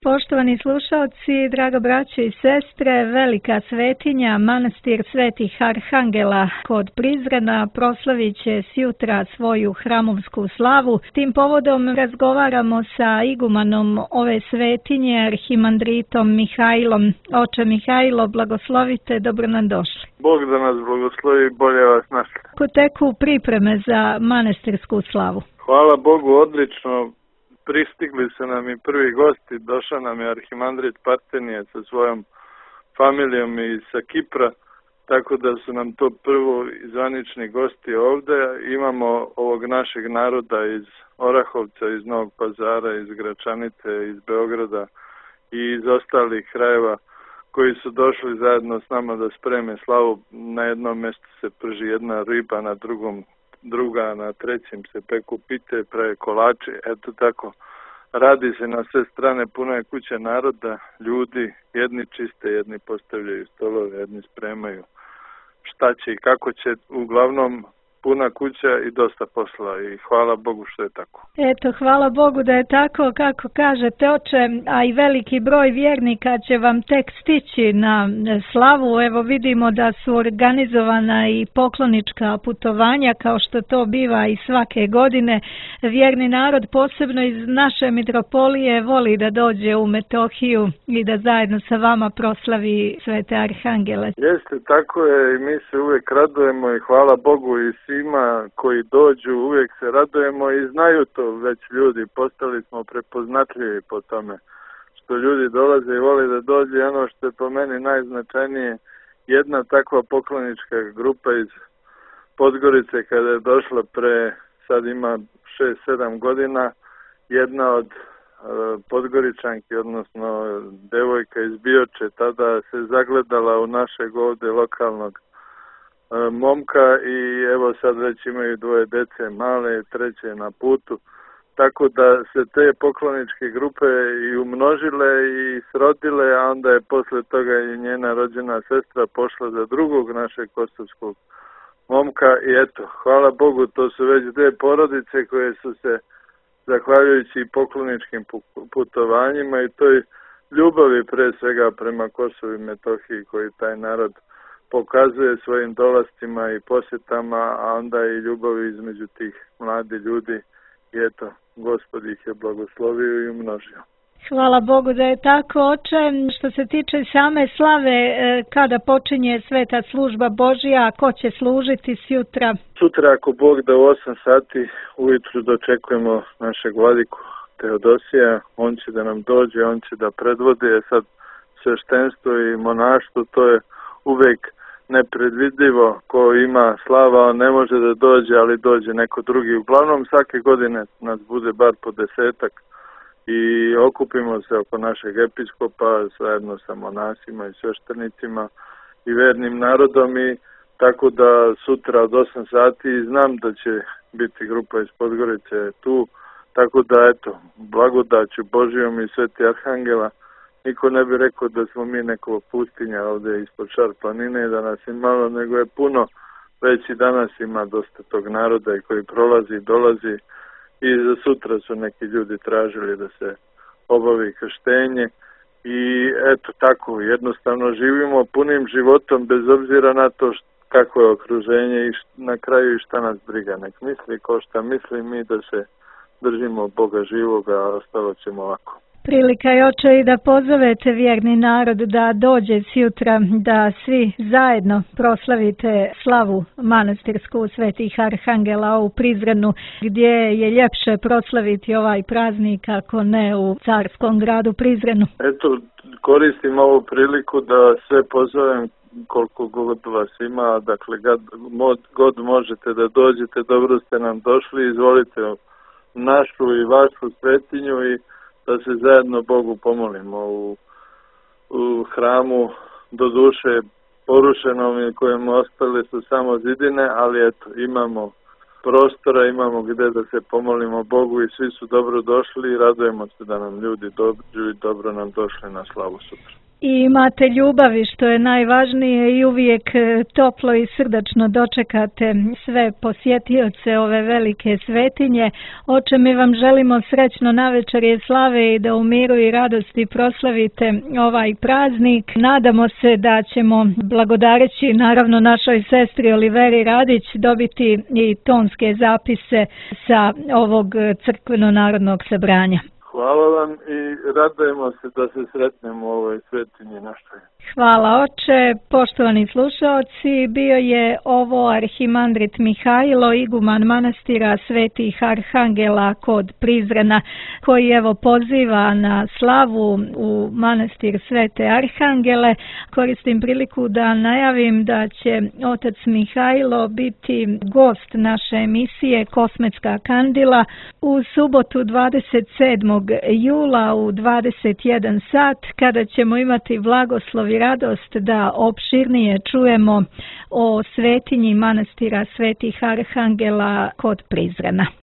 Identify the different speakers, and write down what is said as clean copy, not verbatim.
Speaker 1: Poštovani slušalci, draga braće i sestre, velika svetinja, manastir Svetih Arhangela kod Prizrena proslavit će sjutra svoju hramovsku slavu. S tim povodom razgovaramo sa igumanom ove svetinje, arhimandritom Mihajlom. Oče Mihajlo, blagoslovite, dobro nam došli.
Speaker 2: Bog da nas blagoslovi, bolje vas našli.
Speaker 1: Kako teku pripreme za manastirsku slavu?
Speaker 2: Hvala Bogu, odlično. Pristigli su nam i prvi gosti, došao nam je arhimandrit Partenije sa svojom familijom i sa Kipra, tako da su nam to prvo zvanični gosti ovde. Imamo ovog našeg naroda iz Orahovca, iz Novog Pazara, iz Gračanice, iz Beograda i iz ostalih krajeva koji su došli zajedno s nama da spreme slavu. Na jednom mjestu se prži jedna riba, na drugom druga, na trećem se peku pite, prave kolači, eto tako. Radi se na sve strane, puno je kuće naroda, ljudi, jedni čiste, jedni postavljaju stolove, jedni spremaju šta će i kako će, uglavnom puna kuća i dosta posla i hvala Bogu što je tako.
Speaker 1: Eto, hvala Bogu da je tako, kako kažete, oče, a i veliki broj vjernika će vam tek stići na slavu. Evo vidimo da su organizovana i poklonička putovanja, kao što to biva i svake godine. Vjerni narod, posebno iz naše mitropolije, voli da dođe u Metohiju i da zajedno sa vama proslavi Svete Arhangele.
Speaker 2: Jeste, tako je i mi se uvijek radujemo i hvala Bogu i svima koji dođu, uvijek se radujemo i znaju to već ljudi, postali smo prepoznatljivi po tome što ljudi dolaze i vole da dođe. I ono što je po meni najznačajnije, jedna takva poklonička grupa iz Podgorice kada je došla sad ima 6-7 godina, jedna od Podgoričanki, odnosno devojka iz Bioče, tada se zagledala u našeg ovdje lokalnog momka i evo sad već imaju 2 dece male, treće na putu, tako da se te pokloničke grupe i umnožile i srodile, a onda je posle toga i njena rođena sestra pošla za drugog našeg kosovskog momka i eto, hvala Bogu, to su već 2 porodice koje su se, zahvaljujući pokloničkim putovanjima i toj ljubavi pre svega prema Kosovu i Metohiji koji taj narod pokazuje svojim dolascima i posjetama, a onda i ljubavi između tih mladi ljudi i eto, Gospod ih je blagoslovio i umnožio.
Speaker 1: Hvala Bogu da je tako, oče. Što se tiče same slave, kada počinje sveta služba Božja, ko će služiti sutra?
Speaker 2: Sutra, ako Bog da u 8 sati ujutru dočekujemo našeg vladiku Teodosija, on će da nam dođe, on će da predvodi. Sad sveštenstvo i monaštvo, to je uvek nepredvidljivo, ko ima slava, on ne može da dođe, ali dođe neko drugi. Uglavnom svake godine nas bude bar po 10-ak i okupimo se oko našeg episkopa zajedno sa monasima i sveštenicima i vernim narodom i tako da sutra od 8 sati znam da će biti grupa iz Podgorice tu, tako da eto, blagodaću Božijom i Sveti Arhangela, niko ne bi rekao da smo mi neko pustinja ovdje ispod Šar planine, da nas je malo, nego je puno, već i danas ima dosta tog naroda i koji prolazi i dolazi i za sutra su neki ljudi tražili da se obavi krštenje i eto tako, jednostavno živimo punim životom bez obzira na to kako je okruženje i na kraju i šta nas briga. Nek misli ko šta misli, mi da se držimo Boga živoga, a ostalo ćemo ovako.
Speaker 1: Prilika je, oče, i da pozovete vjerni narod da dođe sutra, da svi zajedno proslavite slavu manastirsku Svetih Arhangela u Prizrenu, gdje je ljepše proslaviti ovaj praznik ako ne u carskom gradu Prizrenu.
Speaker 2: Eto, koristim ovu priliku da sve pozovem koliko god vas ima, dakle god možete da dođete, dobro ste nam došli, izvolite našu i vašu svetinju i da se zajedno Bogu pomolimo u hramu, do duše porušenom i kojem ostale su samo zidine, ali eto, imamo prostora, imamo gdje da se pomolimo Bogu i svi su dobro došli i radujemo se da nam ljudi dođu i dobro nam došli na slavu sutra.
Speaker 1: I imate ljubavi, što je najvažnije, i uvijek toplo i srdačno dočekate sve posjetioce ove velike svetinje. Oče, mi vam želimo srećno navečerje slave i da u miru i radosti proslavite ovaj praznik. Nadamo se da ćemo, blagodareći naravno našoj sestri Oliveri Radić, dobiti i tonske zapise sa ovog crkveno-narodnog sabranja.
Speaker 2: Hvala vam i radujemo se da se sretnemo u ovoj svetinji našoj.
Speaker 1: Hvala, oče. Poštovani slušaoci, bio je ovo arhimandrit Mihajlo, iguman manastira Svetih Arhangela kod Prizrena, koji evo poziva na slavu u manastir Svete Arhangele. Koristim priliku da najavim da će otac Mihajlo biti gost naše emisije Kosmetska kandila u subotu 27. jula u 21 sat, kada ćemo imati blagoslov i radost da opširnije čujemo o svetinji manastira Svetih Arhangela kod Prizrena.